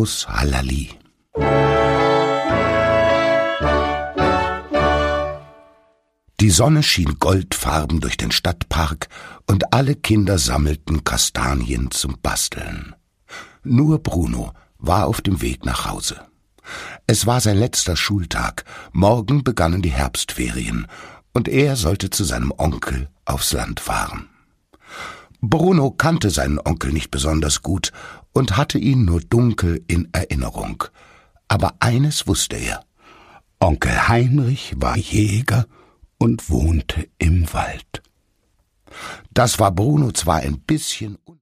Brunos Hallali. Die Sonne schien goldfarben durch den Stadtpark und alle Kinder sammelten Kastanien zum Basteln. Nur Bruno war auf dem Weg nach Hause. Es war sein letzter Schultag, morgen begannen die Herbstferien und er sollte zu seinem Onkel aufs Land fahren. Bruno kannte seinen Onkel nicht besonders gut und hatte ihn nur dunkel in Erinnerung. Aber eines wusste er: Onkel Heinrich war Jäger und wohnte im Wald. Das war Bruno zwar ein bisschen